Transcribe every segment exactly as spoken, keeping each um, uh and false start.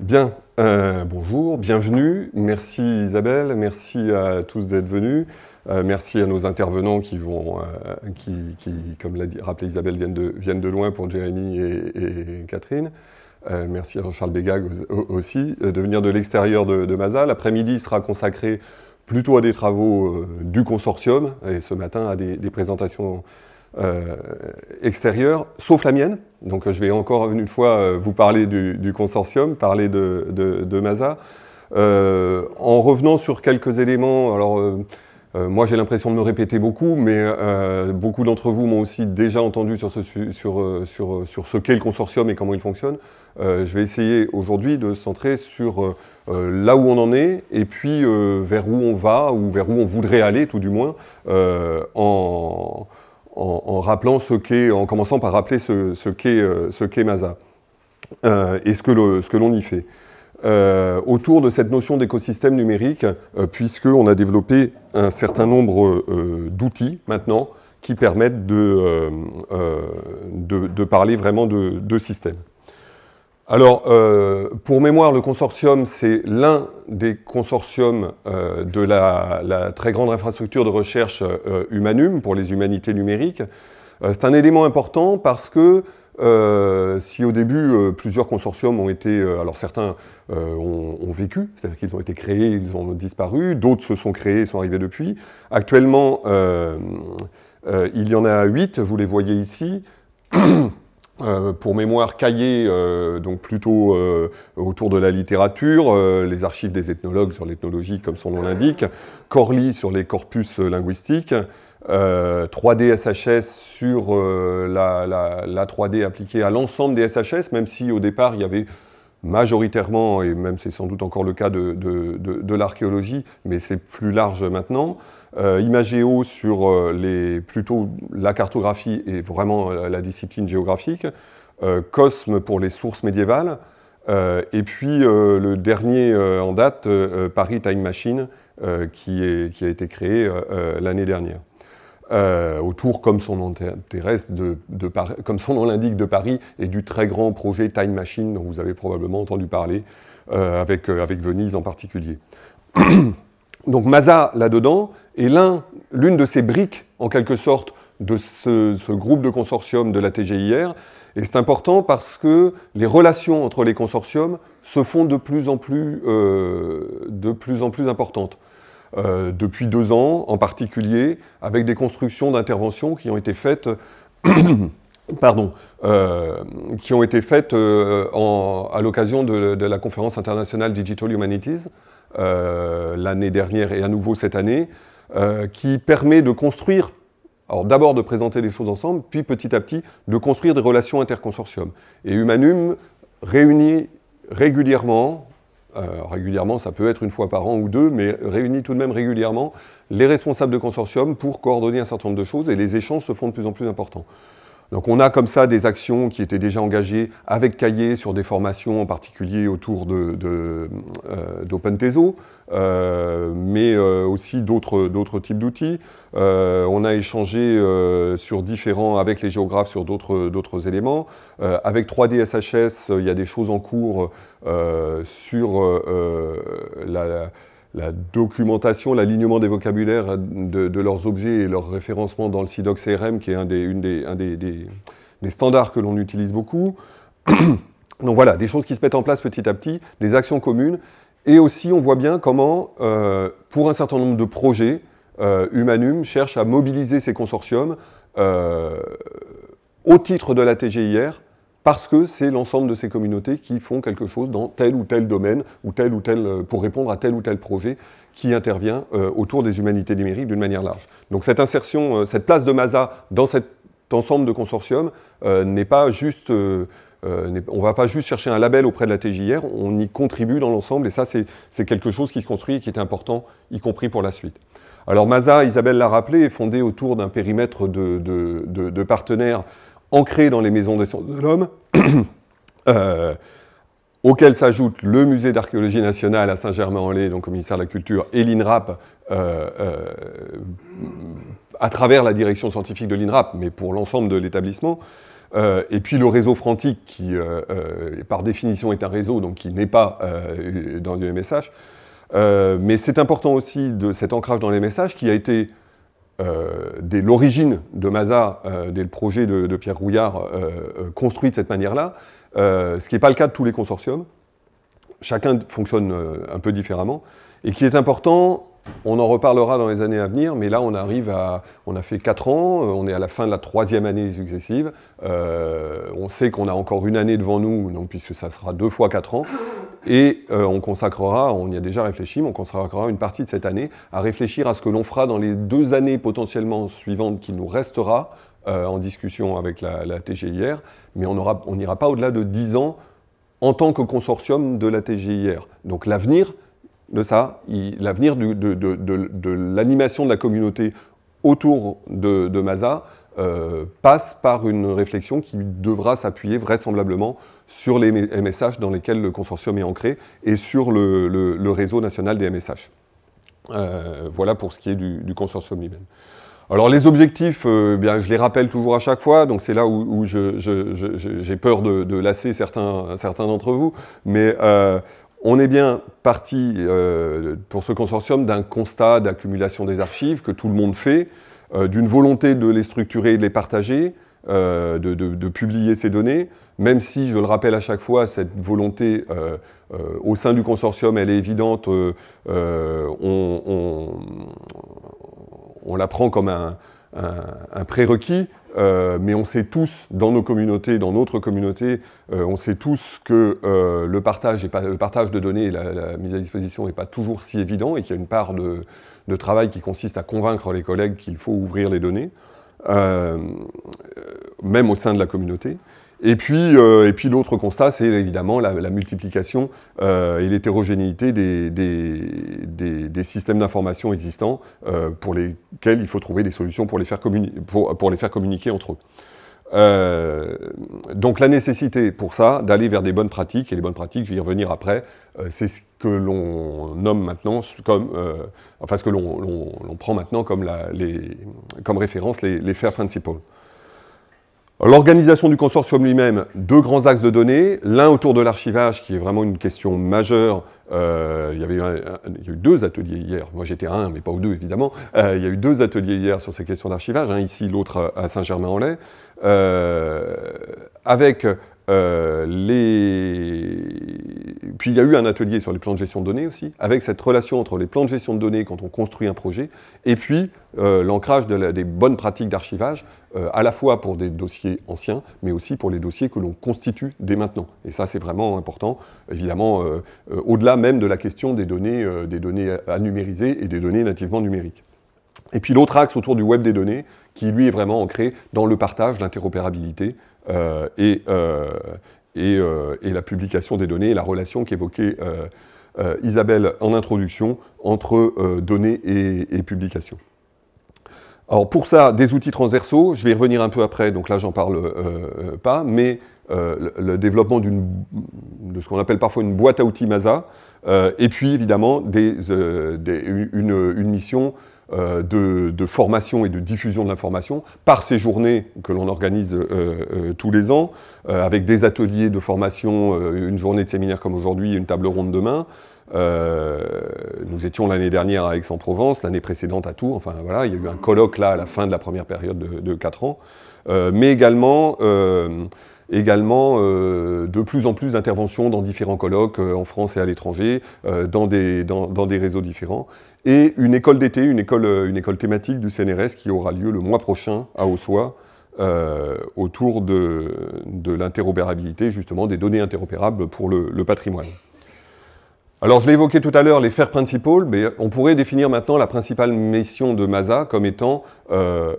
Bien, euh, bonjour, bienvenue. Merci Isabelle, merci à tous d'être venus. Euh, merci à nos intervenants qui vont, euh, qui, qui, comme l'a dit, rappelé Isabelle, viennent de, viennent de loin pour Jérémy et, et Catherine. Euh, merci à Jean-Charles Bégag aussi euh, de venir de l'extérieur de, de Masa. L'après-midi sera consacré plutôt à des travaux euh, du consortium et ce matin à des, des présentations euh, extérieures, sauf la mienne. Donc je vais encore une fois vous parler du, du consortium, parler de, de, de Masa. Euh, en revenant sur quelques éléments, alors euh, euh, moi j'ai l'impression de me répéter beaucoup, mais euh, beaucoup d'entre vous m'ont aussi déjà entendu sur ce, sur, sur, sur ce qu'est le consortium et comment il fonctionne. Euh, je vais essayer aujourd'hui de se centrer sur euh, là où on en est et puis euh, vers où on va ou vers où on voudrait aller tout du moins euh, en... En, en rappelant ce qu'est, en commençant par rappeler ce, ce qu'est, ce qu'est Masa euh, et ce que, le, ce que l'on y fait. Euh, autour de cette notion d'écosystème numérique, euh, puisqu'on a développé un certain nombre euh, d'outils maintenant qui permettent de, euh, euh, de, de parler vraiment de, de système. Alors, euh, pour mémoire, le consortium, c'est l'un des consortiums euh, de la, la très grande infrastructure de recherche euh, Humanum, pour les humanités numériques. Euh, c'est un élément important parce que euh, si au début, euh, plusieurs consortiums ont été... Euh, alors certains euh, ont, ont vécu, c'est-à-dire qu'ils ont été créés, ils ont disparu, d'autres se sont créés, sont arrivés depuis. Actuellement, euh, euh, il y en a huit, vous les voyez ici. Euh, pour mémoire, Cahiers, euh, donc plutôt euh, autour de la littérature, euh, les archives des ethnologues sur l'ethnologie, comme son nom l'indique, Corly sur les corpus linguistiques, euh, trois D S H S sur euh, la, la, la trois D appliquée à l'ensemble des S H S, même si au départ il y avait majoritairement, et même c'est sans doute encore le cas de, de, de, de l'archéologie, mais c'est plus large maintenant. Euh, Imagéo sur euh, les, plutôt la cartographie et vraiment la, la discipline géographique, euh, Cosme pour les sources médiévales, euh, et puis euh, le dernier euh, en date, euh, Paris Time Machine, euh, qui, est, qui a été créé euh, l'année dernière. Euh, autour, comme son nom intéresse, de, de Paris, comme son nom l'indique, de Paris et du très grand projet Time Machine dont vous avez probablement entendu parler, euh, avec, euh, avec Venise en particulier. Donc Masa, là-dedans, est l'un, l'une de ces briques, en quelque sorte, de ce, ce groupe de consortium de la T G I R. Et c'est important parce que les relations entre les consortiums se font de plus en plus, euh, de plus, en plus importantes. Euh, depuis deux ans, en particulier, avec des constructions d'interventions qui ont été faites... Pardon, euh, qui ont été faites euh, en, à l'occasion de, de la conférence internationale Digital Humanities, euh, l'année dernière et à nouveau cette année, euh, qui permet de construire, alors d'abord de présenter les choses ensemble, puis petit à petit de construire des relations interconsortium. Et Humanum réunit régulièrement, euh, régulièrement ça peut être une fois par an ou deux, mais réunit tout de même régulièrement les responsables de consortium pour coordonner un certain nombre de choses, et les échanges se font de plus en plus importants. Donc on a comme ça des actions qui étaient déjà engagées avec Cahiers sur des formations en particulier autour de, de, euh, d'OpenTeso, euh, mais euh, aussi d'autres, d'autres types d'outils. Euh, on a échangé euh, sur différents, avec les géographes sur d'autres, d'autres éléments. Euh, avec trois D S H S, il y a des choses en cours euh, sur euh, la... la documentation, l'alignement des vocabulaires de, de leurs objets et leur référencement dans le SIDOC C R M, qui est un des, une des, un des, des, des standards que l'on utilise beaucoup. Donc voilà, des choses qui se mettent en place petit à petit, des actions communes, et aussi on voit bien comment, euh, pour un certain nombre de projets, euh, Humanum cherche à mobiliser ces consortiums euh, au titre de la T G I R, parce que c'est l'ensemble de ces communautés qui font quelque chose dans tel ou tel domaine, ou tel ou tel, pour répondre à tel ou tel projet qui intervient euh, autour des humanités numériques d'une manière large. Donc cette insertion, euh, cette place de Masa dans cet ensemble de consortium euh, n'est pas juste... Euh, euh, on ne va pas juste chercher un label auprès de la T G I R, on y contribue dans l'ensemble, et ça c'est, c'est quelque chose qui se construit et qui est important, y compris pour la suite. Alors Masa, Isabelle l'a rappelé, est fondée autour d'un périmètre de, de, de, de partenaires ancré dans les maisons des sciences de l'homme, euh, auquel s'ajoute le musée d'archéologie nationale à Saint-Germain-en-Laye, donc au ministère de la Culture, et l'INRAP, euh, euh, à travers la direction scientifique de l'INRAP, mais pour l'ensemble de l'établissement. Euh, et puis le réseau Frantic, qui euh, euh, par définition est un réseau, donc qui n'est pas euh, dans le M S H. Euh, mais c'est important aussi de cet ancrage dans les messages qui a été, euh, dès l'origine de Masa, euh, dès le projet de, de Pierre Rouillard, euh, construit de cette manière-là, euh, ce qui n'est pas le cas de tous les consortiums. Chacun fonctionne euh, un peu différemment. Et qui est important, on en reparlera dans les années à venir, mais là on arrive à, on a fait quatre ans, on est à la fin de la troisième année successive, euh, on sait qu'on a encore une année devant nous, donc, puisque ça sera deux fois quatre ans, et euh, on consacrera, on y a déjà réfléchi, mais on consacrera une partie de cette année à réfléchir à ce que l'on fera dans les deux années potentiellement suivantes qui nous restera euh, en discussion avec la, la T G I R, mais on n'ira pas au-delà de dix ans en tant que consortium de la T G I R. Donc l'avenir de ça, l'avenir de, de, de, de, de l'animation de la communauté autour de, de Masa euh, passe par une réflexion qui devra s'appuyer vraisemblablement sur les M S H dans lesquels le consortium est ancré et sur le, le, le réseau national des M S H. Euh, voilà pour ce qui est du, du consortium lui-même. Alors les objectifs, euh, bien, je les rappelle toujours à chaque fois, donc c'est là où, où je, je, je, j'ai peur de, de lasser certains, certains d'entre vous, mais euh, on est bien parti euh, pour ce consortium d'un constat d'accumulation des archives que tout le monde fait, euh, d'une volonté de les structurer et de les partager, euh, de, de, de publier ces données, même si, je le rappelle à chaque fois, cette volonté euh, euh, au sein du consortium, elle est évidente, euh, euh, on, on, on la prend comme un, un, un prérequis, euh, mais on sait tous, dans nos communautés, dans notre communauté, euh, on sait tous que euh, le, partage est pas, le partage de données et la, la mise à disposition n'est pas toujours si évident et qu'il y a une part de, de travail qui consiste à convaincre les collègues qu'il faut ouvrir les données, euh, même au sein de la communauté. Et puis, euh, et puis l'autre constat, c'est évidemment la, la multiplication euh, et l'hétérogénéité des, des, des, des systèmes d'information existants euh, pour lesquels il faut trouver des solutions pour les faire, communi- pour, pour les faire communiquer entre eux. Euh, donc la nécessité pour ça d'aller vers des bonnes pratiques, et les bonnes pratiques, je vais y revenir après, euh, c'est ce que l'on nomme maintenant comme, euh, enfin ce que l'on, l'on, l'on prend maintenant comme, la, les, comme référence les, les FAIR Principles. L'organisation du consortium lui-même, deux grands axes de données, l'un autour de l'archivage, qui est vraiment une question majeure. Euh, il, y avait eu un, un, il y a eu deux ateliers hier, moi j'étais à un, mais pas aux deux évidemment. Euh, il y a eu deux ateliers hier sur ces questions d'archivage, un ici, l'autre à Saint-Germain-en-Laye, euh, avec euh, les... Puis il y a eu un atelier sur les plans de gestion de données aussi, avec cette relation entre les plans de gestion de données quand on construit un projet, et puis euh, l'ancrage de la, des bonnes pratiques d'archivage, euh, à la fois pour des dossiers anciens, mais aussi pour les dossiers que l'on constitue dès maintenant. Et ça, c'est vraiment important, évidemment, euh, euh, au-delà même de la question des données, euh, des données à numériser et des données nativement numériques. Et puis l'autre axe autour du web des données, qui lui est vraiment ancré dans le partage, l'interopérabilité euh, et, euh, et, euh, et la publication des données, et la relation qu'évoquait euh, euh, Isabelle en introduction entre euh, données et, et publication. Alors pour ça, des outils transversaux, je vais y revenir un peu après, donc là j'en parle euh, pas, mais euh, le, le développement d'une, de ce qu'on appelle parfois une boîte à outils Masa, euh, et puis évidemment des, euh, des, une, une mission euh, de, de formation et de diffusion de l'information par ces journées que l'on organise euh, euh, tous les ans, euh, avec des ateliers de formation, euh, une journée de séminaire comme aujourd'hui, une table ronde demain. Euh, nous étions l'année dernière à Aix-en-Provence, l'année précédente à Tours, enfin voilà, il y a eu un colloque là à la fin de la première période de, de quatre ans, euh, mais également, euh, également euh, de plus en plus d'interventions dans différents colloques euh, en France et à l'étranger, euh, dans, des, dans, dans des réseaux différents, et une école d'été, une école, une école thématique du C N R S qui aura lieu le mois prochain à Haussois, euh, autour de, de l'interopérabilité, justement, des données interopérables pour le, le patrimoine. Alors, je l'ai évoqué tout à l'heure, les FAIR Principles, mais on pourrait définir maintenant la principale mission de Masa comme étant euh,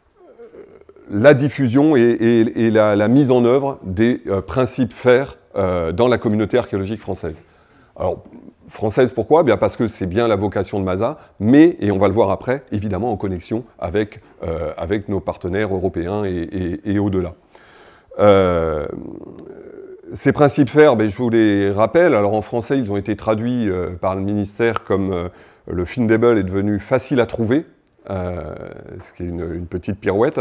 la diffusion et, et, et la, la mise en œuvre des euh, principes FAIR euh, dans la communauté archéologique française. Alors, française, pourquoi ? Bien parce que c'est bien la vocation de Masa, mais, et on va le voir après, évidemment en connexion avec, euh, avec nos partenaires européens et, et, et au-delà. Euh, Ces principes FAIR, ben, je vous les rappelle, alors en français ils ont été traduits euh, par le ministère comme euh, le Findable est devenu facile à trouver, euh, ce qui est une, une petite pirouette,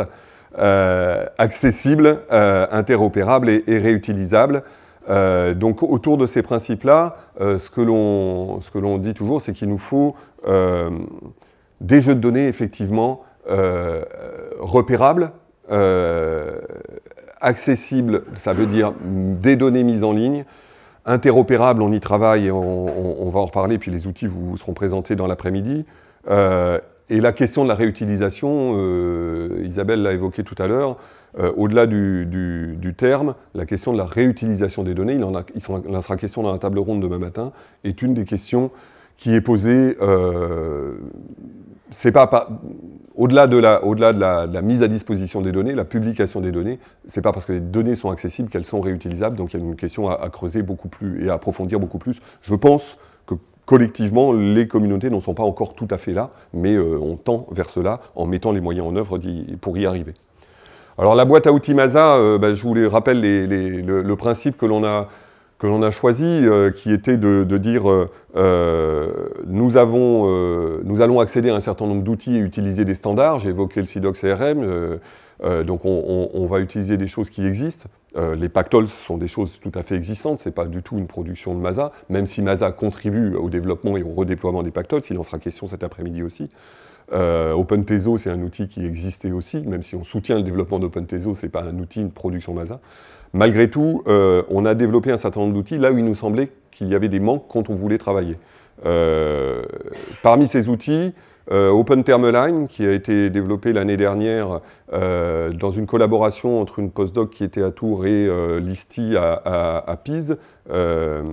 euh, accessible, euh, interopérable et, et réutilisable. Euh, donc autour de ces principes-là, euh, ce que l'on, ce que l'on dit toujours, c'est qu'il nous faut euh, des jeux de données effectivement euh, repérables, euh, accessibles, ça veut dire des données mises en ligne, interopérables, on y travaille et on, on, on va en reparler, puis les outils vous seront présentés dans l'après-midi. Euh, et la question de la réutilisation, euh, Isabelle l'a évoqué tout à l'heure, euh, au-delà du, du, du terme, la question de la réutilisation des données, il en, a, il en sera question dans la table ronde demain matin, est une des questions qui est posée, euh, c'est pas, pas au-delà, de la, au-delà de, la, de la mise à disposition des données, la publication des données, c'est pas parce que les données sont accessibles qu'elles sont réutilisables, donc il y a une question à, à creuser beaucoup plus et à approfondir beaucoup plus. Je pense que collectivement, les communautés n'en sont pas encore tout à fait là, mais euh, on tend vers cela en mettant les moyens en œuvre pour y arriver. Alors la boîte à outils Masa, euh, bah, je vous les rappelle les, les, le, le principe que l'on a, que l'on a choisi, euh, qui était de, de dire euh, nous, avons, euh, nous allons accéder à un certain nombre d'outils et utiliser des standards. J'ai évoqué le C I D O C R M, euh, euh, donc on, on, on va utiliser des choses qui existent. Euh, les pactols sont des choses tout à fait existantes, ce n'est pas du tout une production de Masa, même si Masa contribue au développement et au redéploiement des pactols, s'il en sera question cet après-midi aussi. Euh, OpenTeso, c'est un outil qui existait aussi, même si on soutient le développement d'OpenTeso, ce n'est pas un outil, une production Masa. Malgré tout, euh, on a développé un certain nombre d'outils là où il nous semblait qu'il y avait des manques quand on voulait travailler. Euh, parmi ces outils, euh, OpenThermline, qui a été développé l'année dernière euh, dans une collaboration entre une postdoc qui était à Tours et euh, l'ISTI à, à, à Pise, euh,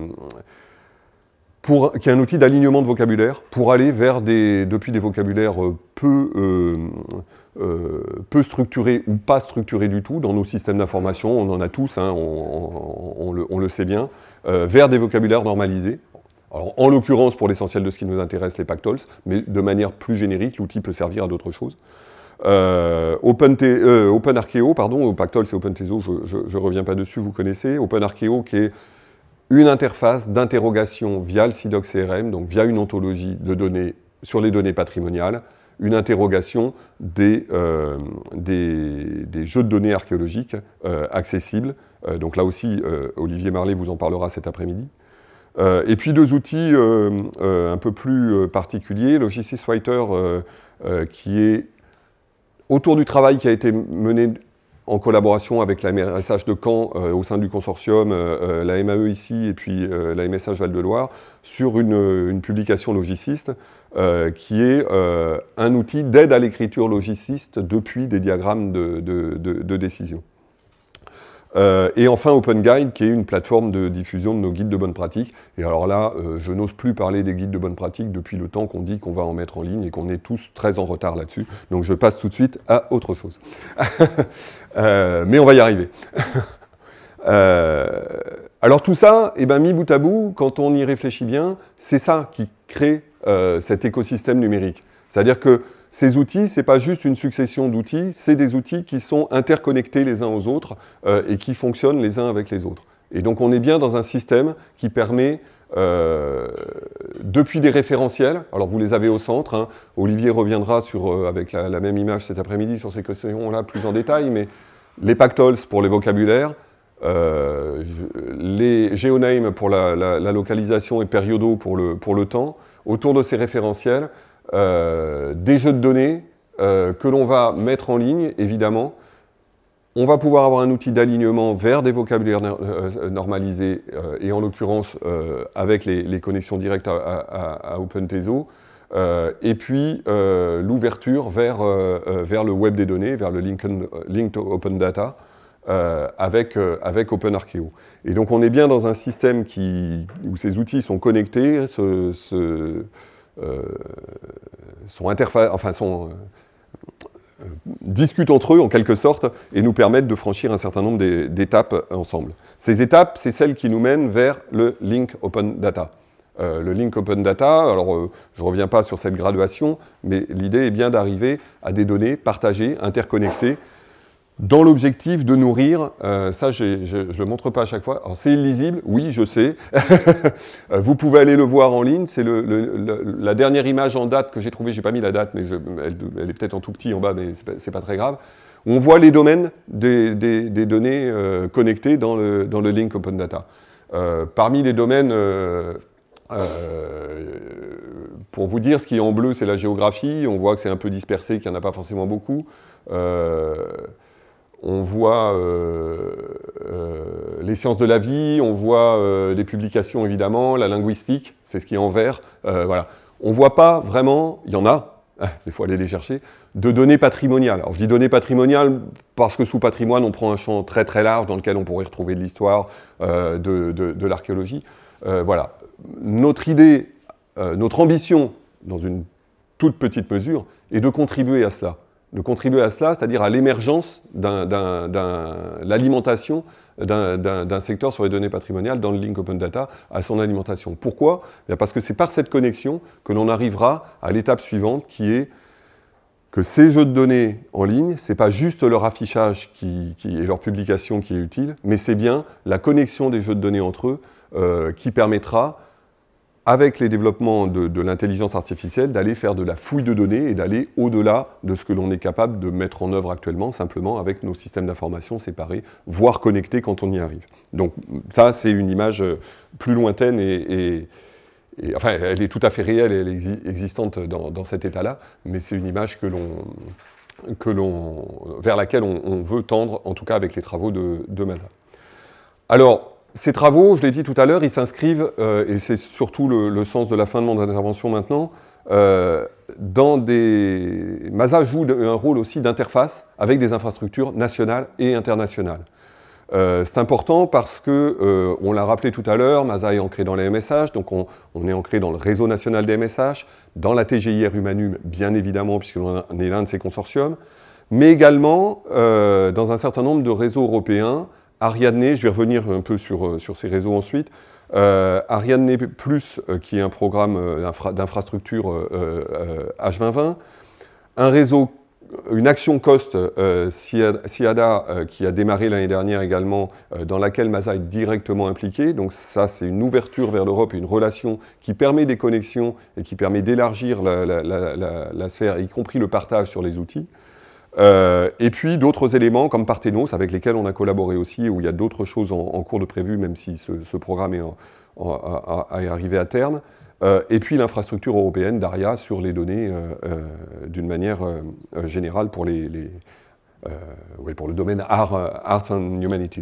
Pour, qui est un outil d'alignement de vocabulaire pour aller vers des, depuis des vocabulaires peu, euh, euh, peu structurés ou pas structurés du tout dans nos systèmes d'information, on en a tous, hein, on, on, on, le, on le sait bien, euh, vers des vocabulaires normalisés. Alors, en l'occurrence, pour l'essentiel de ce qui nous intéresse, les pactols, mais de manière plus générique, l'outil peut servir à d'autres choses. Euh, Open euh, OpenArcheo, pardon, pactols c'est OpenTeso, je ne reviens pas dessus, vous connaissez. OpenArcheo qui est une interface d'interrogation via le C I D O C R M, donc via une ontologie de données sur les données patrimoniales, une interrogation des, euh, des, des jeux de données archéologiques euh, accessibles. Euh, donc là aussi, euh, Olivier Marley vous en parlera cet après-midi. Euh, et puis deux outils euh, euh, un peu plus euh, particuliers, Logisyswriter euh, euh, qui est autour du travail qui a été mené en collaboration avec la M R S H de Caen euh, au sein du consortium, euh, la M A E ici et puis euh, la M S H Val-de-Loire, sur une, une publication Logisys euh, qui est euh, un outil d'aide à l'écriture Logisys depuis des diagrammes de, de, de, de décision. Euh, et enfin OpenGuide, qui est une plateforme de diffusion de nos guides de bonne pratique. Et alors là, euh, je n'ose plus parler des guides de bonne pratique depuis le temps qu'on dit qu'on va en mettre en ligne et qu'on est tous très en retard là-dessus. Donc je passe tout de suite à autre chose. euh, mais on va y arriver. euh, alors tout ça, eh ben, mis bout à bout, quand on y réfléchit bien, c'est ça qui crée euh, cet écosystème numérique. C'est-à-dire que ces outils, ce n'est pas juste une succession d'outils, c'est des outils qui sont interconnectés les uns aux autres euh, et qui fonctionnent les uns avec les autres. Et donc on est bien dans un système qui permet, euh, depuis des référentiels, alors vous les avez au centre, hein, Olivier reviendra sur, euh, avec la, la même image cet après-midi sur ces questions-là plus en détail, mais les pactols pour les vocabulaires, euh, je, les GeoName pour la, la, la localisation et Periodo pour le, pour le temps, autour de ces référentiels, Euh, des jeux de données euh, que l'on va mettre en ligne, évidemment. On va pouvoir avoir un outil d'alignement vers des vocabulaires euh, normalisés, euh, et en l'occurrence euh, avec les, les connexions directes à, à, à OpenTeso, euh, et puis euh, l'ouverture vers, euh, vers le web des données, vers le Lincoln, Linked Open Data, euh, avec, euh, avec OpenArcheo. Et donc on est bien dans un système qui, où ces outils sont connectés, se, se Euh, sont interfa- enfin, sont, euh, discutent entre eux en quelque sorte et nous permettent de franchir un certain nombre d'étapes ensemble. Ces étapes, c'est celles qui nous mènent vers le Link Open Data. Euh, le Link Open Data, alors euh, je ne reviens pas sur cette graduation, mais l'idée est bien d'arriver à des données partagées, interconnectées, dans l'objectif de nourrir, euh, ça je ne le montre pas à chaque fois, c'est illisible, oui je sais, vous pouvez aller le voir en ligne, c'est le, le, le, la dernière image en date que j'ai trouvée, je n'ai pas mis la date, mais je, elle, elle est peut-être en tout petit en bas, mais ce n'est pas, pas très grave. où on voit les domaines des, des, des données euh, connectées dans le, dans le link Open Data. Euh, parmi les domaines, euh, euh, pour vous dire, ce qui est en bleu, c'est la géographie. On voit que c'est un peu dispersé, qu'il n'y en a pas forcément beaucoup. Euh, on voit euh, euh, les sciences de la vie, on voit euh, les publications, évidemment, la linguistique, c'est ce qui est en vert. Euh, voilà. On ne voit pas vraiment, il y en a, il faut aller les chercher, de données patrimoniales. Alors je dis données patrimoniales parce que sous patrimoine, on prend un champ très très large dans lequel on pourrait retrouver de l'histoire, euh, de, de, de l'archéologie. Euh, voilà. Notre idée, euh, notre ambition, dans une toute petite mesure, est de contribuer à cela. De contribuer à cela, c'est-à-dire à l'émergence, d'un, d'un, d'un, l'alimentation d'un, d'un, d'un secteur sur les données patrimoniales dans le link Open Data, à son alimentation. Pourquoi ? Bien parce que c'est par cette connexion que l'on arrivera à l'étape suivante, qui est que ces jeux de données en ligne, ce n'est pas juste leur affichage qui, qui, et leur publication qui est utile, mais c'est bien la connexion des jeux de données entre eux euh, qui permettra, avec les développements de, de l'intelligence artificielle, d'aller faire de la fouille de données et d'aller au-delà de ce que l'on est capable de mettre en œuvre actuellement, simplement avec nos systèmes d'information séparés, voire connectés quand on y arrive. Donc ça, c'est une image plus lointaine et, et, et enfin, elle est tout à fait réelle et elle est existante dans, dans cet état-là, mais c'est une image que l'on, que l'on, vers laquelle on, on veut tendre, en tout cas avec les travaux de, de Masa. Alors, ces travaux, je l'ai dit tout à l'heure, ils s'inscrivent, euh, et c'est surtout le, le sens de la fin de mon intervention maintenant, euh, dans des... Masa joue un rôle aussi d'interface avec des infrastructures nationales et internationales. Euh, c'est important parce que, euh, on l'a rappelé tout à l'heure, Masa est ancré dans les M S H, donc on, on est ancré dans le réseau national des M S H, dans la T G I R Humanum, bien évidemment, puisqu'on est l'un de ces consortiums, mais également euh, dans un certain nombre de réseaux européens. Ariadne, je vais revenir un peu sur, sur ces réseaux ensuite. Euh, Ariadne Plus, euh, qui est un programme euh, d'infrastructure euh, euh, H vingt vingt. Un réseau, une action COST, euh, SIADA, euh, qui a démarré l'année dernière également, euh, dans laquelle Masa est directement impliqué. Donc ça, c'est une ouverture vers l'Europe et une relation qui permet des connexions et qui permet d'élargir la, la, la, la, la sphère, y compris le partage sur les outils. Euh, et puis d'autres éléments comme Parthenos, avec lesquels on a collaboré aussi, où il y a d'autres choses en, en cours de prévu, même si ce, ce programme est, en, en, a, a, est arrivé à terme. Euh, et puis l'infrastructure européenne d'ARIA sur les données euh, euh, d'une manière euh, générale pour, les, les, euh, oui, pour le domaine Art, Arts and Humanities.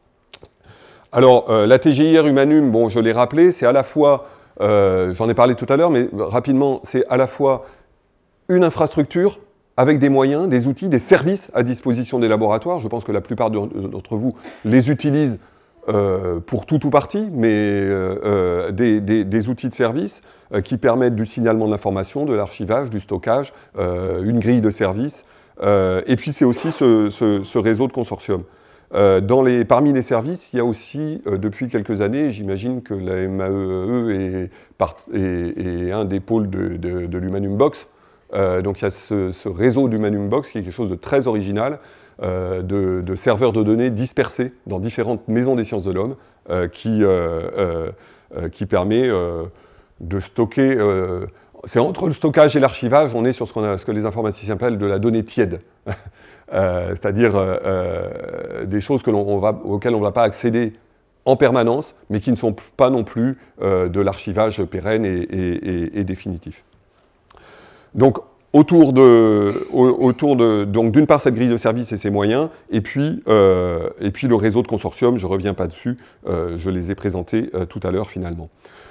Alors euh, la T G I R Humanum, bon, je l'ai rappelé, c'est à la fois, euh, j'en ai parlé tout à l'heure, mais rapidement, c'est à la fois une infrastructure avec des moyens, des outils, des services à disposition des laboratoires. Je pense que la plupart d'entre vous les utilisent euh, pour tout ou partie, mais euh, euh, des, des, des outils de service euh, qui permettent du signalement de l'information, de l'archivage, du stockage, euh, une grille de services. Euh, et puis c'est aussi ce, ce, ce réseau de consortium. Euh, dans les, parmi les services, il y a aussi, euh, depuis quelques années, j'imagine que la M A E E est, part, est, est un des pôles de, de, de l'Humanum Box. Euh, donc il y a ce, ce réseau d'Humanum Box qui est quelque chose de très original, euh, de, de serveurs de données dispersés dans différentes maisons des sciences de l'homme, euh, qui, euh, euh, qui permet euh, de stocker... Euh, c'est entre le stockage et l'archivage, on est sur ce, qu'on a, ce que les informaticiens appellent de la donnée tiède, euh, c'est-à-dire euh, des choses que l'on, on va, auxquelles on ne va pas accéder en permanence, mais qui ne sont pas non plus euh, de l'archivage pérenne et, et, et, et définitif. Donc, autour de, autour de donc d'une part cette grille de services et ses moyens, et puis, euh, et puis le réseau de consortium, je ne reviens pas dessus, euh, je les ai présentés euh, tout à l'heure finalement.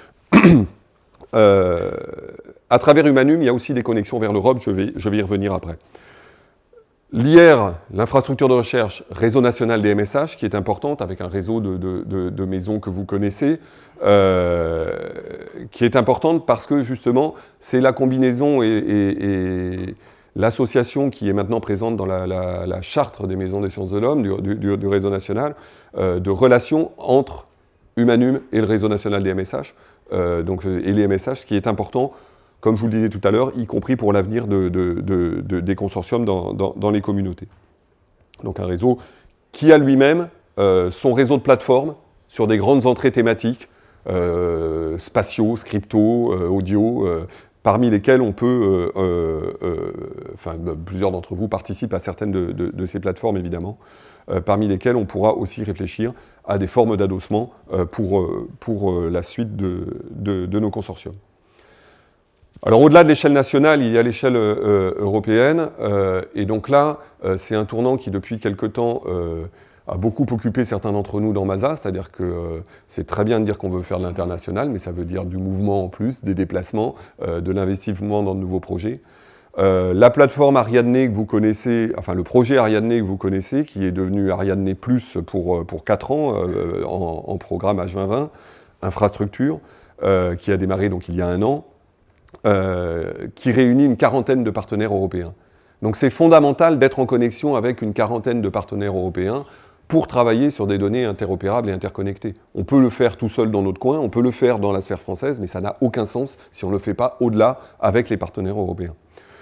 euh, à travers Humanum, il y a aussi des connexions vers l'Europe, je vais, je vais y revenir après. L'I R, l'infrastructure de recherche, réseau national des M S H, qui est importante, avec un réseau de, de, de, de maisons que vous connaissez, euh, qui est importante parce que justement, c'est la combinaison et, et, et l'association qui est maintenant présente dans la, la, la charte des maisons des sciences de l'homme, du, du, du réseau national, euh, de relations entre Humanum et le réseau national des M S H, euh, donc, et les M S H, ce qui est important, comme je vous le disais tout à l'heure, y compris pour l'avenir de, de, de, de, des consortiums dans, dans, dans les communautés. Donc un réseau qui a lui-même euh, son réseau de plateformes sur des grandes entrées thématiques, euh, spatiaux, scripto, euh, audio, euh, parmi lesquels on peut, euh, euh, euh, enfin plusieurs d'entre vous participent à certaines de, de, de ces plateformes évidemment, euh, parmi lesquelles on pourra aussi réfléchir à des formes d'adossement euh, pour, euh, pour euh, la suite de, de, de nos consortiums. Alors au-delà de l'échelle nationale, il y a l'échelle euh, européenne, euh, et donc là, euh, c'est un tournant qui depuis quelque temps euh, a beaucoup occupé certains d'entre nous dans Masa, c'est-à-dire que euh, c'est très bien de dire qu'on veut faire de l'international, mais ça veut dire du mouvement en plus, des déplacements, euh, de l'investissement dans de nouveaux projets. Euh, la plateforme Ariadne que vous connaissez, enfin le projet Ariadne que vous connaissez, qui est devenu Ariadne Plus pour, pour quatre ans euh, en, en programme H vingt vingt, infrastructure, euh, qui a démarré donc il y a un an, euh, qui réunit une quarantaine de partenaires européens. Donc c'est fondamental d'être en connexion avec une quarantaine de partenaires européens pour travailler sur des données interopérables et interconnectées. On peut le faire tout seul dans notre coin, on peut le faire dans la sphère française, mais ça n'a aucun sens si on ne le fait pas au-delà avec les partenaires européens.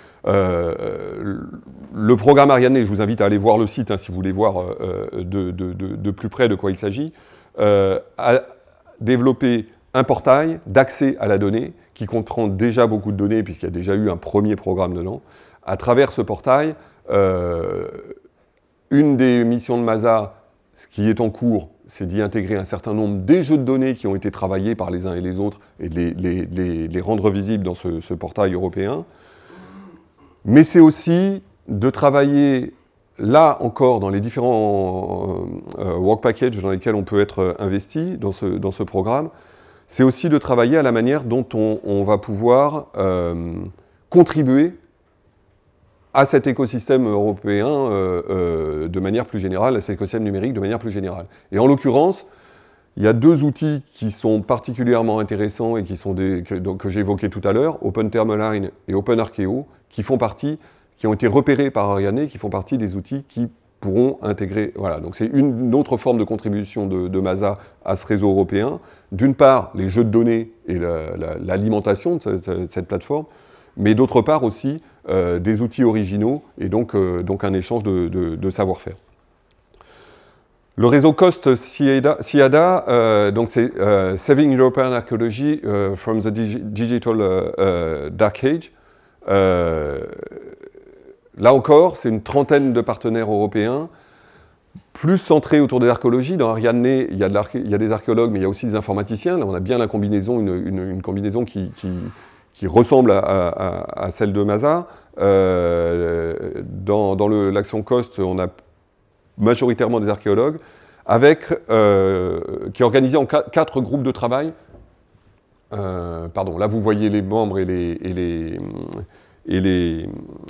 Euh, le programme Ariadne, je vous invite à aller voir le site hein, si vous voulez voir euh, de, de, de, de plus près de quoi il s'agit, euh, a développé un portail d'accès à la donnée qui comprend déjà beaucoup de données puisqu'il y a déjà eu un premier programme dedans. À travers ce portail, euh, une des missions de Masa, ce qui est en cours, c'est d'y intégrer un certain nombre des jeux de données qui ont été travaillés par les uns et les autres et de les, les, les, les rendre visibles dans ce, ce portail européen. Mais c'est aussi de travailler, là encore, dans les différents euh, work packages dans lesquels on peut être investi dans ce, dans ce programme, c'est aussi de travailler à la manière dont on, on va pouvoir euh, contribuer à cet écosystème européen euh, euh, de manière plus générale, à cet écosystème numérique de manière plus générale. Et en l'occurrence, il y a deux outils qui sont particulièrement intéressants et qui sont des, que, donc, que j'ai évoqués tout à l'heure, OpenThermaline et OpenArcheo, qui font partie, qui ont été repérés par Ariadne, qui font partie des outils qui pourront intégrer. Voilà, donc c'est une autre forme de contribution de, de Masa à ce réseau européen. D'une part, les jeux de données et la, la, l'alimentation de cette, de cette plateforme, mais d'autre part aussi euh, des outils originaux et donc, euh, donc un échange de, de, de savoir-faire. Le réseau COST SIADA, euh, donc c'est euh, Saving European Archaeology uh, from the Digi Digital uh, uh, Dark Age. Euh, là encore, c'est une trentaine de partenaires européens, plus centrés autour de l'archéologie. Dans Ariadne, il y, a de il y a des archéologues, mais il y a aussi des informaticiens. Là, on a bien la combinaison, une, une, une combinaison qui, qui, qui ressemble à, à, à celle de Masa. Euh, dans dans l'action COST, on a majoritairement des archéologues, avec, euh, qui est organisé en quatre groupes de travail. Euh, pardon, là vous voyez les membres et les, et les, et les,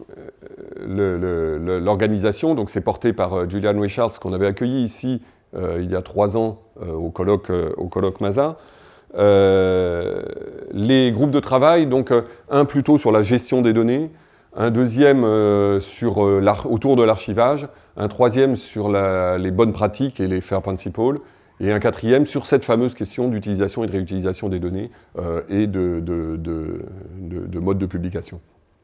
le, le, l'organisation. Donc c'est porté par Julian Weichardt, qu'on avait accueilli ici euh, il y a trois ans euh, au colloque, euh, au colloque Masa. Euh, les groupes de travail, donc euh, un plutôt sur la gestion des données, un deuxième euh, sur, euh, autour de l'archivage, un troisième sur la, les bonnes pratiques et les FAIR Principles, et un quatrième sur cette fameuse question d'utilisation et de réutilisation des données euh, et de, de, de, de, de mode de publication.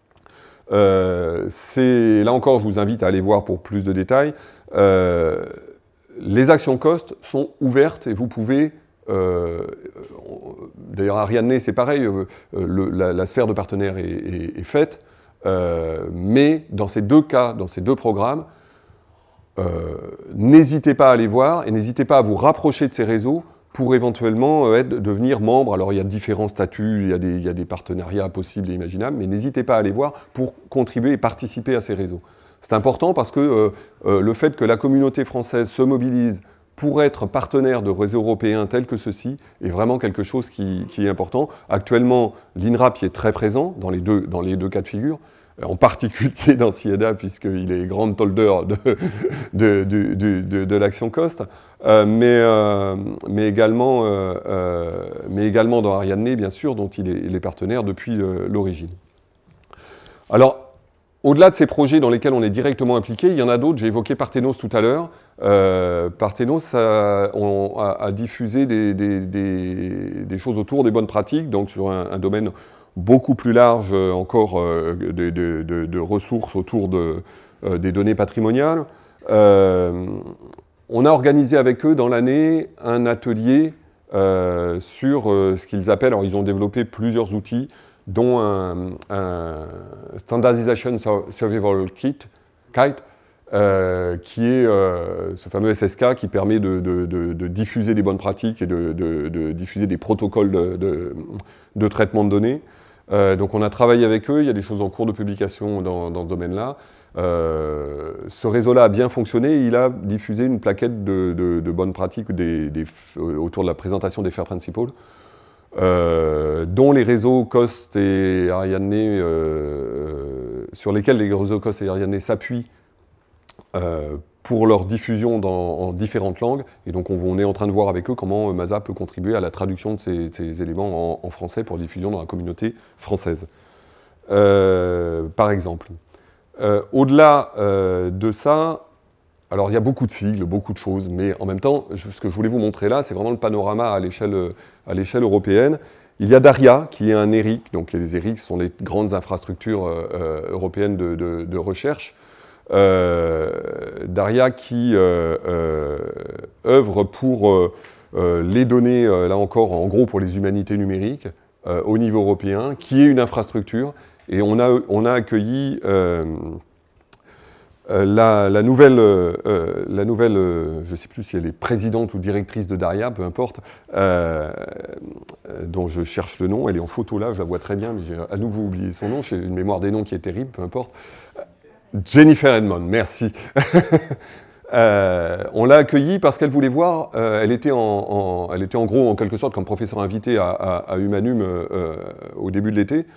Euh, là encore, je vous invite à aller voir pour plus de détails. Euh, les actions COST sont ouvertes et vous pouvez... Euh, D'ailleurs, Ariadne, c'est pareil, euh, le, la, la sphère de partenaires est, est, est faite. Euh, mais dans ces deux cas, dans ces deux programmes, euh, n'hésitez pas à les voir et n'hésitez pas à vous rapprocher de ces réseaux pour éventuellement euh, être, devenir membre. Alors il y a différents statuts, il y a des, il y a des partenariats possibles et imaginables, mais n'hésitez pas à les voir pour contribuer et participer à ces réseaux. C'est important parce que euh, euh, le fait que la communauté française se mobilise pour être partenaire de réseaux européens tels que ceux-ci est vraiment quelque chose qui, qui est important. Actuellement, l'INRAP y est très présent dans les deux, dans les deux cas de figure, en particulier dans SIADA, puisqu'il est grand holder de, de, de, de, de, de l'action COST, euh, mais, euh, mais, également, euh, euh, mais également dans Ariadne, bien sûr, dont il est, il est partenaire depuis euh, l'origine. Alors, au-delà de ces projets dans lesquels on est directement impliqué, il y en a d'autres. J'ai évoqué Parthénos tout à l'heure. Euh, Parthénos a, on, a, a diffusé des, des, des, des choses autour des bonnes pratiques, donc sur un, un domaine beaucoup plus large encore euh, de, de, de, de ressources autour de, euh, des données patrimoniales. Euh, on a organisé avec eux dans l'année un atelier euh, sur euh, ce qu'ils appellent, alors ils ont développé plusieurs outils, dont un, un Standardization Survival Kit, Kite, euh, qui est euh, ce fameux S S K qui permet de, de, de, de diffuser des bonnes pratiques et de, de, de diffuser des protocoles de, de, de traitement de données. Euh, donc on a travaillé avec eux, il y a des choses en cours de publication dans, dans ce domaine-là. Euh, ce réseau-là a bien fonctionné, il a diffusé une plaquette de, de, de bonnes pratiques des, des, autour de la présentation des FAIR Principles, euh, dont les réseaux COST et Ariane, euh, sur lesquels les réseaux COST et Ariane s'appuient euh, pour leur diffusion dans, en différentes langues. Et donc on, on est en train de voir avec eux comment Masa peut contribuer à la traduction de ces, ces éléments en, en français pour diffusion dans la communauté française, euh, par exemple. Euh, au-delà euh, de ça, alors il y a beaucoup de sigles, beaucoup de choses, mais en même temps, je, ce que je voulais vous montrer là, c'est vraiment le panorama à l'échelle, à l'échelle européenne. Il y a Daria, qui est un E R I C, donc les E R I C sont les grandes infrastructures euh, européennes de, de, de recherche. Euh, Daria qui euh, euh, œuvre pour euh, euh, les données, euh, là encore, en gros pour les humanités numériques, euh, au niveau européen, qui est une infrastructure. Et on a, on a accueilli euh, euh, la, la nouvelle, euh, la nouvelle euh, je ne sais plus si elle est présidente ou directrice de Daria, peu importe, euh, dont je cherche le nom. Elle est en photo là, je la vois très bien, mais j'ai à nouveau oublié son nom. J'ai une mémoire des noms qui est terrible, peu importe. Jennifer Edmond, merci. euh, on l'a accueillie parce qu'elle voulait voir, euh, elle, était en, en, elle était en gros en quelque sorte comme professeur invité à, à, à Humanum euh, au début de l'été.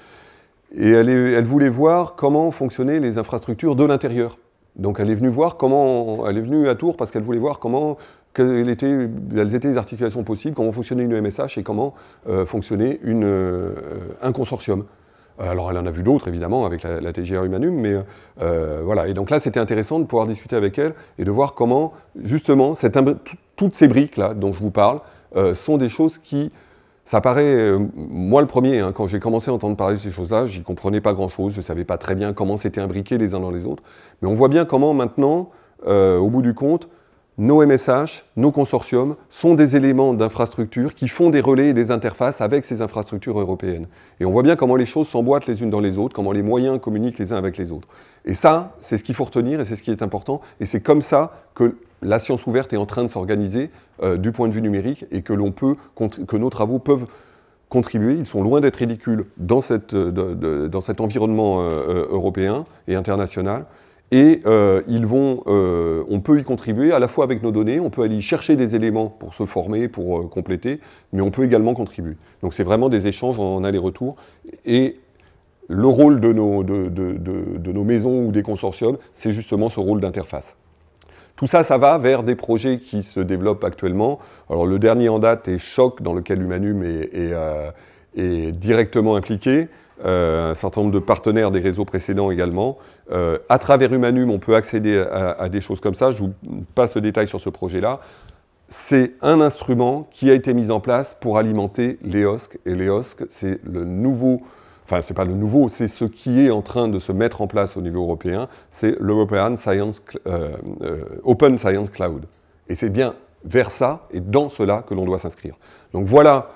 Et elle, est, elle voulait voir comment fonctionnaient les infrastructures de l'intérieur. Donc elle est venue voir comment, elle est venue à Tours parce qu'elle voulait voir comment, quelles étaient, quelles étaient les articulations possibles, comment fonctionnait une E M S H et comment euh, fonctionnait une, euh, un consortium. Alors elle en a vu d'autres évidemment avec la, la T G R Humanum, mais euh, voilà. Et donc là c'était intéressant de pouvoir discuter avec elle et de voir comment justement cette, toutes ces briques là dont je vous parle euh, sont des choses qui Ça paraît, euh, moi le premier, hein, quand j'ai commencé à entendre parler de ces choses-là, j'y comprenais pas grand-chose, je ne savais pas très bien comment c'était imbriqué les uns dans les autres. Mais on voit bien comment maintenant, euh, au bout du compte, nos M S H, nos consortiums sont des éléments d'infrastructure qui font des relais et des interfaces avec ces infrastructures européennes. Et on voit bien comment les choses s'emboîtent les unes dans les autres, comment les moyens communiquent les uns avec les autres. Et ça, c'est ce qu'il faut retenir et c'est ce qui est important. Et c'est comme ça que la science ouverte est en train de s'organiser euh, du point de vue numérique et que, l'on peut, que nos travaux peuvent contribuer. Ils sont loin d'être ridicules dans, cette, de, de, dans cet environnement euh, européen et international. Et euh, ils vont, euh, on peut y contribuer à la fois avec nos données, on peut aller y chercher des éléments pour se former, pour euh, compléter, mais on peut également contribuer. Donc c'est vraiment des échanges en aller-retour. Et le rôle de nos, de, de, de, de nos maisons ou des consortiums, c'est justement ce rôle d'interface. Tout ça, ça va vers des projets qui se développent actuellement. Alors le dernier en date est Choc, dans lequel Humanum est, est, euh, est directement impliqué. Euh, un certain nombre de partenaires des réseaux précédents également. Euh, à travers Humanum, on peut accéder à, à des choses comme ça. Je vous passe le détail sur ce projet-là. C'est un instrument qui a été mis en place pour alimenter l'E O S C. Et l'E O S C, c'est le nouveau... Enfin, c'est pas le nouveau, c'est ce qui est en train de se mettre en place au niveau européen. C'est l'European Science, euh, euh, Open Science Cloud. Et c'est bien vers ça et dans cela que l'on doit s'inscrire. Donc voilà...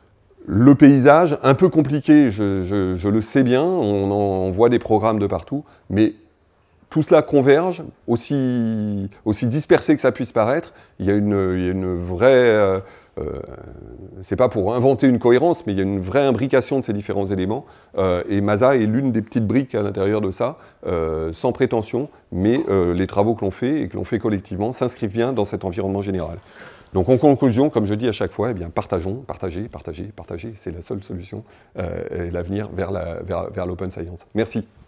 Le paysage, un peu compliqué, je, je, je le sais bien, on, en, on voit des programmes de partout, mais tout cela converge, aussi, aussi dispersé que ça puisse paraître. Il y a une, il y a une vraie... Euh, euh, c'est pas pour inventer une cohérence, mais il y a une vraie imbrication de ces différents éléments. Euh, et Masa est l'une des petites briques à l'intérieur de ça, euh, sans prétention, mais euh, les travaux que l'on fait et que l'on fait collectivement s'inscrivent bien dans cet environnement général. Donc en conclusion, comme je dis à chaque fois, eh bien, partageons, partagez, partagez, partagez, c'est la seule solution euh, et l'avenir vers, la, vers, vers l'open science. Merci.